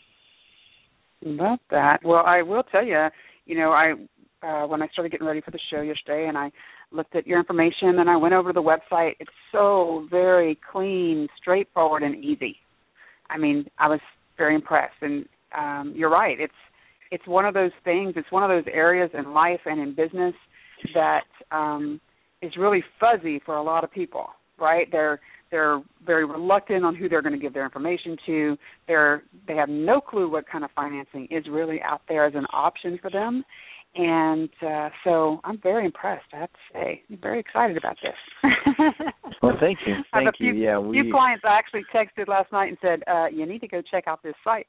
Love that. Well, I will tell you, you know, I, uh, when I started getting ready for the show yesterday and I looked at your information and I went over to the website, it's so very clean, straightforward, and easy. I mean, I was very impressed. And um, you're right. It's it's one of those things. It's one of those areas in life and in business that um, is really fuzzy for a lot of people. Right? They're they're very reluctant on who they're going to give their information to. They're they have no clue what kind of financing is really out there as an option for them. And uh, so I'm very impressed, I have to say. I'm very excited about this. Well, thank you. Thank I have a few, you. Yeah, we... few clients I actually texted last night and said, uh, you need to go check out this site.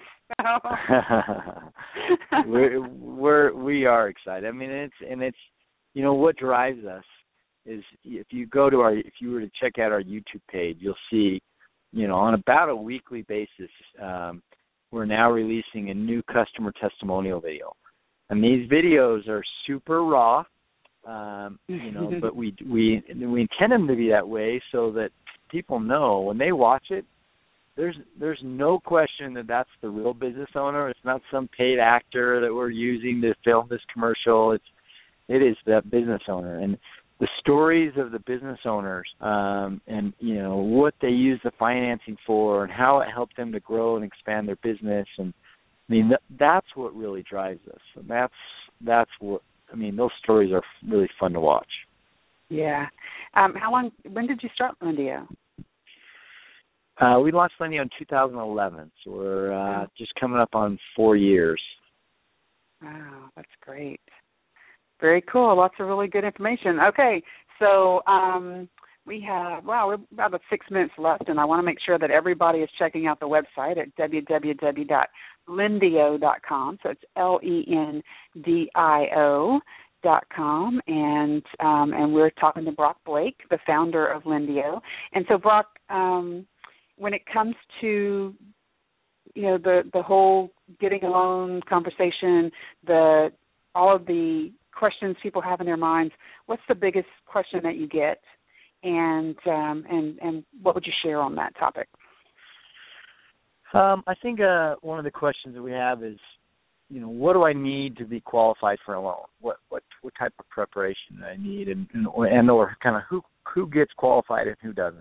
we're, we're, we are excited. I mean, it's and it's, you know, what drives us is if you go to our, if you were to check out our YouTube page, you'll see, you know, on about a weekly basis, um, we're now releasing a new customer testimonial video. And these videos are super raw, um, you know, but we we we intend them to be that way so that people know when they watch it, there's there's no question that that's the real business owner. It's not some paid actor that we're using to film this commercial. It's it is that business owner, and the stories of the business owners, um, and you know what they use the financing for, and how it helped them to grow and expand their business. And I mean, th- that's what really drives us. And that's that's what I mean. Those stories are really fun to watch. Yeah. Um, how long? When did you start Lendio? Uh, we launched Lendio in two thousand eleven, so we're uh, just coming up on four years. Wow, that's great. Very cool. Lots of really good information. Okay, so um, we have, wow, we're about six minutes left, and I want to make sure that everybody is checking out the website at w w w dot lendio dot com. So it's L E N D I O dot com, and um, and we're talking to Brock Blake, the founder of Lendio. And so, Brock, um, when it comes to you know the the whole getting a loan conversation, the all of the questions people have in their minds, what's the biggest question that you get, and um, and and what would you share on that topic? Um, I think uh, one of the questions that we have is, you know, what do I need to be qualified for a loan? What what what type of preparation do I need, and and, and or kind of who who gets qualified and who doesn't?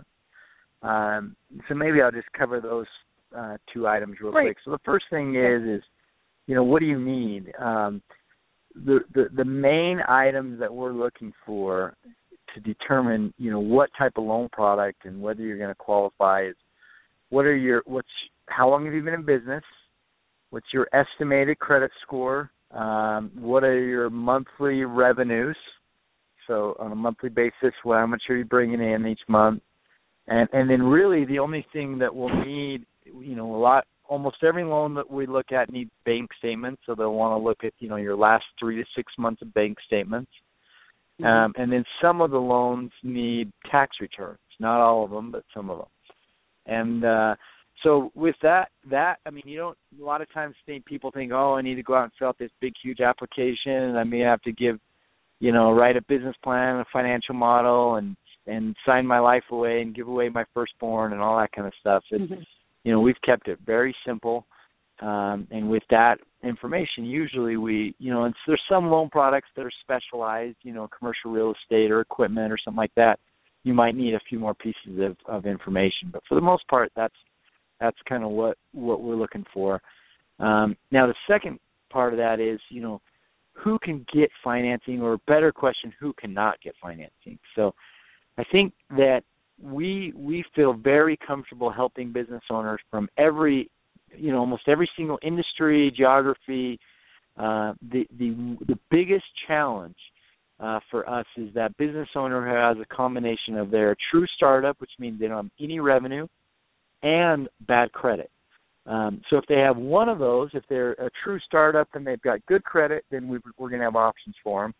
Um, so maybe I'll just cover those uh, two items real Great. quick. So the first thing is, is you know, what do you need? Um, the, the the main items that we're looking for to determine, you know, what type of loan product and whether you're going to qualify is what are your what's how long have you been in business? What's your estimated credit score? Um, what are your monthly revenues? So on a monthly basis, well, how much are you bringing in each month? And and then really the only thing that we'll need, you know, a lot, almost every loan that we look at needs bank statements. So they'll want to look at, you know, your last three to six months of bank statements. Mm-hmm. Um, and then some of the loans need tax returns. Not all of them, but some of them. And uh, so with that, that I mean, you don't. A lot of times, think people think, oh, I need to go out and fill out this big, huge application, and I may have to give, you know, write a business plan, a financial model, and and sign my life away and give away my firstborn and all that kind of stuff. It's, mm-hmm. You know, we've kept it very simple. Um, and with that information, usually we, you know, and there's some loan products that are specialized, you know, commercial real estate or equipment or something like that. You might need a few more pieces of, of information. But for the most part, that's that's kind of what, what we're looking for. Um, now, the second part of that is, you know, who can get financing, or a better question, who cannot get financing? So I think that we we feel very comfortable helping business owners from every, you know, almost every single industry, geography. Uh, the the the biggest challenge uh, for us is that business owner has a combination of their true startup, which means they don't have any revenue, and bad credit. Um, so if they have one of those, if they're a true startup and they've got good credit, then we, we're going to have options for them.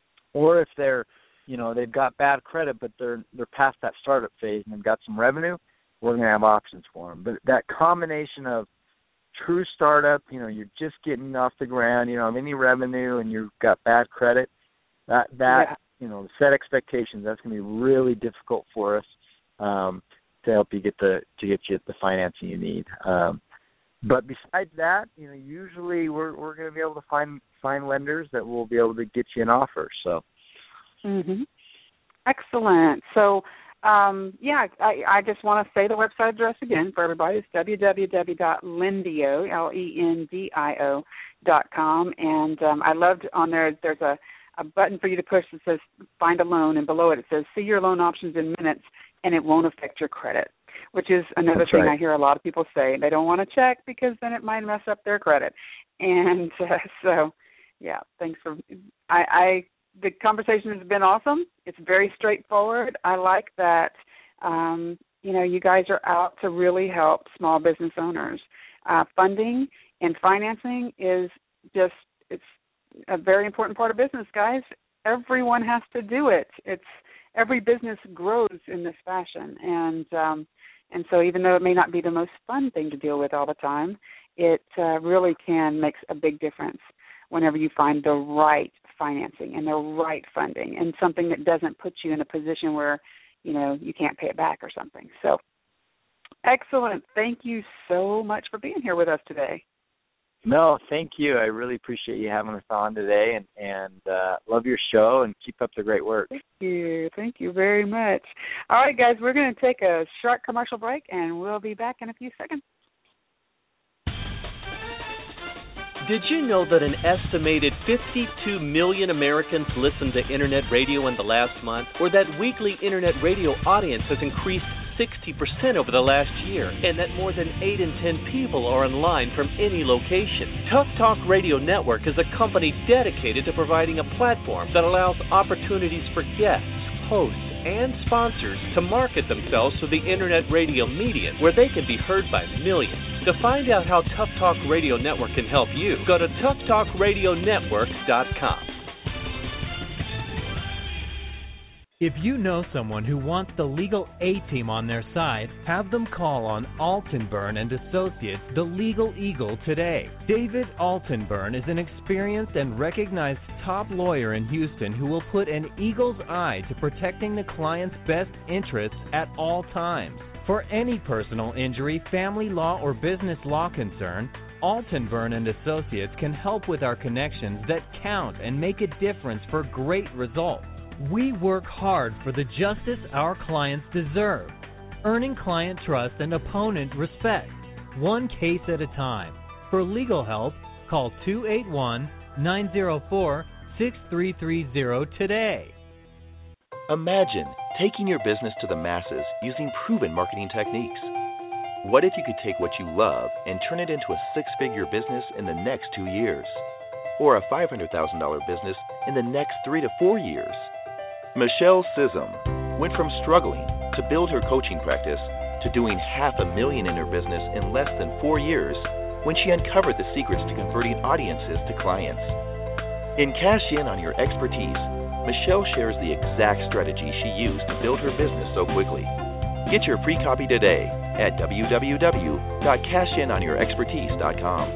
Or if they're You know, they've got bad credit, but they're they're past that startup phase and they've got some revenue, we're going to have options for them. But that combination of true startup, you know, you're just getting off the ground, you don't have any revenue, and you've got bad credit, that, that yeah. you know, set expectations, that's going to be really difficult for us um, to help you get the to get you the financing you need. Um, but besides that, you know, usually we're we're going to be able to find find lenders that will be able to get you an offer. So. Mm-hmm. Excellent. So, um, yeah, I, I just want to say the website address again for everybody. It's w w w dot lendio, L E N D I O, dot com. And um, I loved on there, there's a, a button for you to push that says find a loan, and below it it says see your loan options in minutes, and it won't affect your credit, which is another That's thing right. I hear a lot of people say. They don't want to check because then it might mess up their credit. And uh, so, yeah, thanks for I, I the conversation has been awesome. It's very straightforward. I like that, um, you know, you guys are out to really help small business owners. Uh, funding and financing is just, it's a very important part of business, guys. Everyone has to do it. It's every business grows in this fashion. And, um, and so even though it may not be the most fun thing to deal with all the time, it uh, really can make a big difference whenever you find the right financing and the right funding and something that doesn't put you in a position where, you know, you can't pay it back or something. So, excellent. Thank you so much for being here with us today. No, thank you. I really appreciate you having us on today, and, and uh, love your show, and keep up the great work. Thank you. Thank you very much. All right, guys, we're going to take a short commercial break, and we'll be back in a few seconds. Did you know that an estimated fifty-two million Americans listened to Internet radio in the last month, or that weekly Internet radio audience has increased sixty percent over the last year, and that more than eight in ten people are online from any location? Tough Talk Radio Network is a company dedicated to providing a platform that allows opportunities for guests, hosts, and sponsors to market themselves through the Internet radio medium, where they can be heard by millions. To find out how Tough Talk Radio Network can help you, go to tough talk radio network dot com. If you know someone who wants the legal A-team on their side, have them call on Altenburn and Associates, the Legal Eagle, today. David Altenburn is an experienced and recognized top lawyer in Houston who will put an eagle's eye to protecting the client's best interests at all times. For any personal injury, family law, or business law concern, Altenburn and Associates can help with our connections that count and make a difference for great results. We work hard for the justice our clients deserve, earning client trust and opponent respect, one case at a time. For legal help, call two eight one, nine zero four, six three three zero today. Imagine taking your business to the masses using proven marketing techniques. What if you could take what you love and turn it into a six-figure business in the next two years? Or a five hundred thousand dollars business in the next three to four years? Michelle Sissom went from struggling to build her coaching practice to doing half a million in her business in less than four years when she uncovered the secrets to converting audiences to clients. In Cash In on Your Expertise, Michelle shares the exact strategy she used to build her business so quickly. Get your free copy today at w w w dot cash in on your expertise dot com.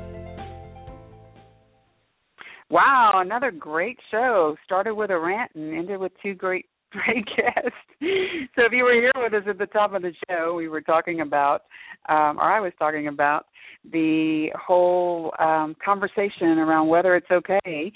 Wow, another great show. Started with a rant and ended with two great, great guests. So if you were here with us at the top of the show, we were talking about, um, or I was talking about, the whole um, conversation around whether it's okay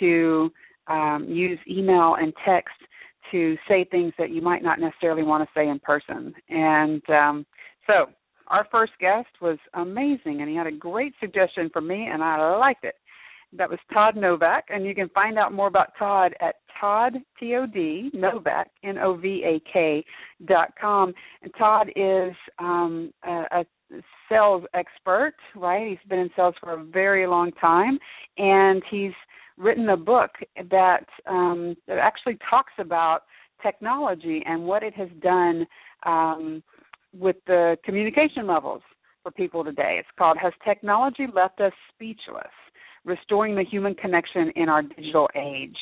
to um, use email and text to say things that you might not necessarily want to say in person. And um, so our first guest was amazing, and he had a great suggestion for me, and I liked it. That was Todd Novak, and you can find out more about Todd at Todd, T O D, Novak, N O V A K, dot com. And Todd is um, a, a sales expert, right? He's been in sales for a very long time, and he's written a book that, um, that actually talks about technology and what it has done um, with the communication levels for people today. It's called Has Technology Left Us Speechless? Restoring the Human Connection in Our Digital Age.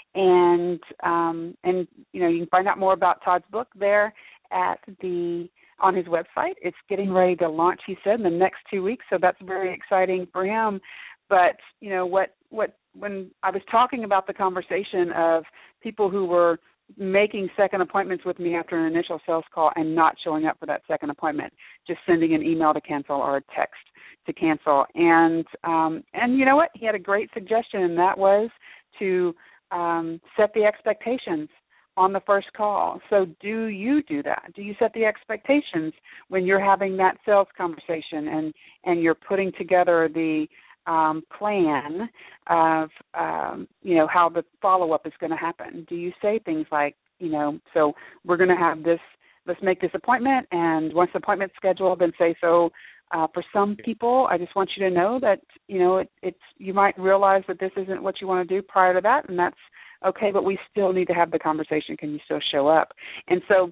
And, um, and you know, you can find out more about Todd's book there at the on his website. It's getting ready to launch, he said, in the next two weeks, so that's very exciting for him. But, you know, what, what when I was talking about the conversation of people who were making second appointments with me after an initial sales call and not showing up for that second appointment, just sending an email to cancel or a text to cancel. And, um, and you know what? He had a great suggestion, and that was to um, set the expectations on the first call. So do you do that? Do you set the expectations when you're having that sales conversation and, and you're putting together the um, plan of, um, you know, how the follow-up is going to happen? Do you say things like, you know, so we're going to have this, let's make this appointment, and once the appointment's scheduled, then say, so uh, for some people, I just want you to know that, you know, it, it's you might realize that this isn't what you want to do prior to that, and that's okay, but we still need to have the conversation. Can you still show up? And so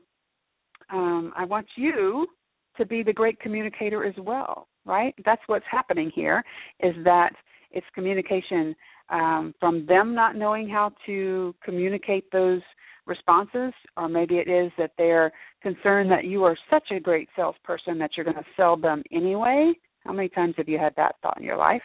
um, I want you to be the great communicator as well, right? That's what's happening here, is that it's communication um, from them not knowing how to communicate those responses, or maybe it is that they're concerned that you are such a great salesperson that you're going to sell them anyway. How many times have you had that thought in your life?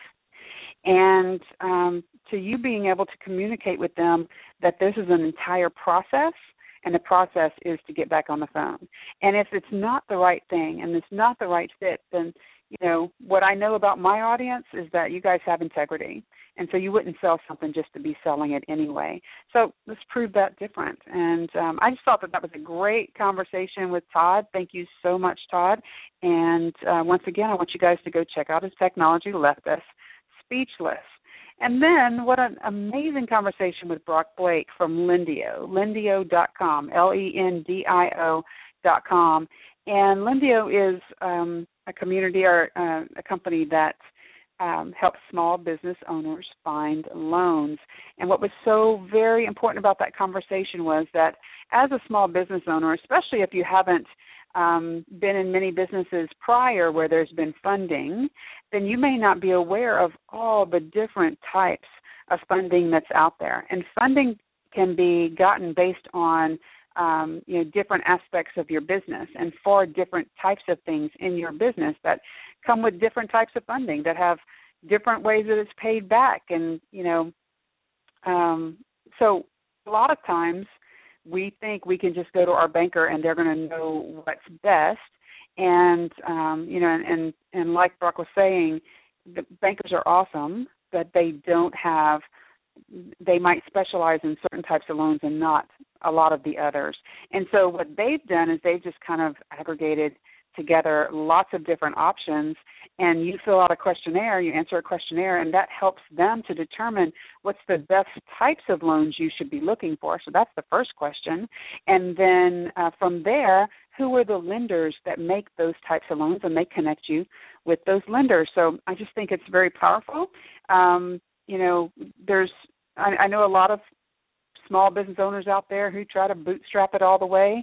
And um, to you being able to communicate with them that this is an entire process, and the process is to get back on the phone. And if it's not the right thing and it's not the right fit, then, you know, what I know about my audience is that you guys have integrity. And so you wouldn't sell something just to be selling it anyway. So let's prove that different. And um, I just thought that that was a great conversation with Todd. Thank you so much, Todd. And uh, once again, I want you guys to go check out his technology, Left Us speechless. And then what an amazing conversation with Brock Blake from Lendio, lendio dot com, L E N D I O dot com. And Lendio is um, a community or uh, a company that um, helps small business owners find loans. And what was so very important about that conversation was that as a small business owner, especially if you haven't Um, been in many businesses prior where there's been funding, then you may not be aware of all the different types of funding that's out there. And funding can be gotten based on um, you know, different aspects of your business and for different types of things in your business that come with different types of funding that have different ways that it's paid back. And, you know, um, so a lot of times we think we can just go to our banker and they're going to know what's best. And, um, you know, and, and, and like Brock was saying, the bankers are awesome, but they don't have, they might specialize in certain types of loans and not a lot of the others. And so what they've done is they've just kind of aggregated together lots of different options, and you fill out a questionnaire, you answer a questionnaire, and that helps them to determine what's the best types of loans you should be looking for. So that's the first question. And then uh, from there, who are the lenders that make those types of loans, and they connect you with those lenders. So I just think it's very powerful. Um, you know, there's, I, I know a lot of small business owners out there who try to bootstrap it all the way.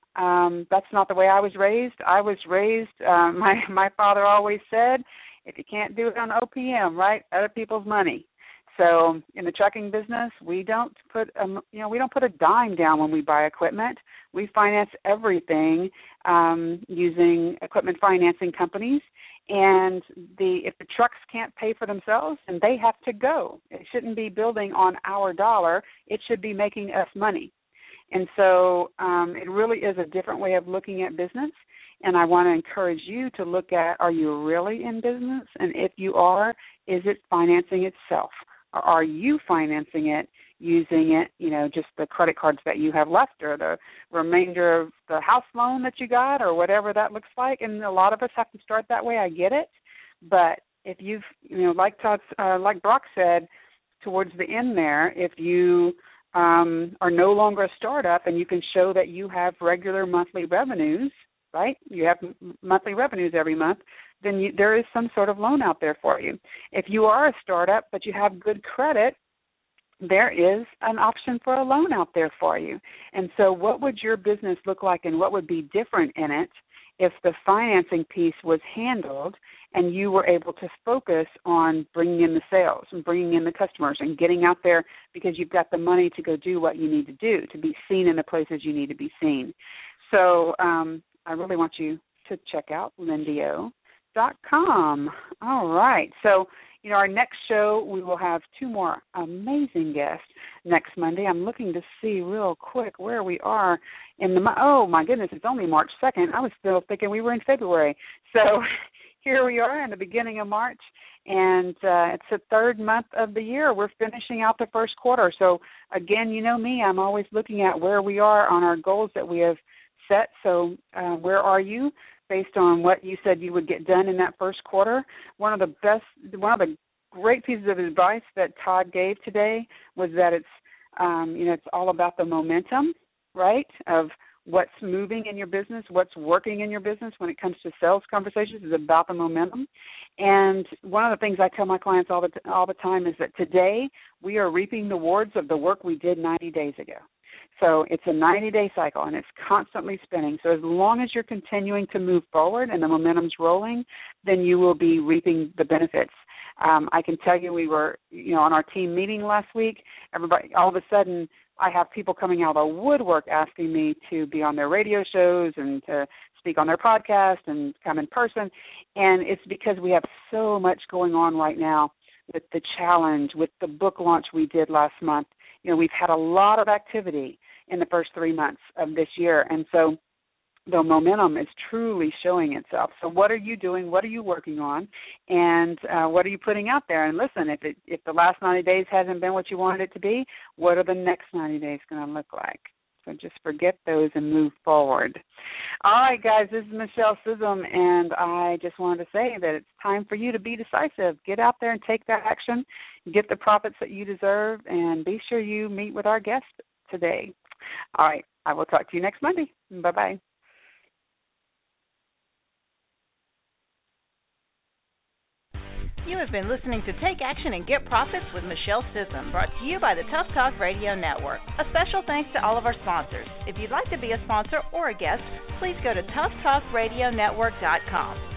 Um, that's not the way I was raised. I was raised, uh, my my father always said, if you can't do it on O P M, right, other people's money. So in the trucking business, we don't put a, you know we don't put a dime down when we buy equipment. We finance everything um, using equipment financing companies. And the if the trucks can't pay for themselves, then they have to go. It shouldn't be building on our dollar. It should be making us money. And so um, it really is a different way of looking at business, and I want to encourage you to look at, are you really in business? And if you are, is it financing itself? Or are you financing it using it, you know, just the credit cards that you have left or the remainder of the house loan that you got or whatever that looks like? And a lot of us have to start that way. I get it. But if you've, you know, like Todd, uh, like Brock said towards the end there, if you Um, are no longer a startup and you can show that you have regular monthly revenues, right? You have m- monthly revenues every month, then you, there is some sort of loan out there for you. If you are a startup but you have good credit, there is an option for a loan out there for you. And so what would your business look like and what would be different in it if the financing piece was handled and you were able to focus on bringing in the sales and bringing in the customers and getting out there because you've got the money to go do what you need to do, to be seen in the places you need to be seen. So um, I really want you to check out lendio dot com. All right. So, you know, our next show, we will have two more amazing guests next Monday. I'm looking to see real quick where we are in the, oh, my goodness, it's only March second. I was still thinking we were in February. So here we are in the beginning of March, and uh, it's the third month of the year. We're finishing out the first quarter. So, again, you know me, I'm always looking at where we are on our goals that we have set. So uh, where are you based on what you said you would get done in that first quarter? One of the best, one of the great pieces of advice that Todd gave today was that it's, um, you know, it's all about the momentum, right, of what's moving in your business, what's working in your business when it comes to sales conversations is about the momentum. And one of the things I tell my clients all the t- all the time is that today we are reaping the rewards of the work we did ninety days ago. So it's a ninety-day cycle, and it's constantly spinning. So as long as you're continuing to move forward and the momentum's rolling, then you will be reaping the benefits. Um, I can tell you we were, you know, on our team meeting last week, everybody, all of a sudden, I have people coming out of the woodwork asking me to be on their radio shows and to speak on their podcast and come in person. And it's because we have so much going on right now with the challenge, with the book launch we did last month. You know, we've had a lot of activity in the first three months of this year. And so the momentum is truly showing itself. So what are you doing? What are you working on? And uh, what are you putting out there? And listen, if it, if the last ninety days hasn't been what you wanted it to be, what are the next ninety days going to look like? So just forget those and move forward. All right, guys, this is Michelle Sissom, and I just wanted to say that it's time for you to be decisive. Get out there and take that action. Get the profits that you deserve, and be sure you meet with our guest today. All right, I will talk to you next Monday. Bye-bye. You have been listening to Take Action and Get Profits with Michelle Sissom, brought to you by the Tough Talk Radio Network. A special thanks to all of our sponsors. If you'd like to be a sponsor or a guest, please go to tough talk radio network dot com.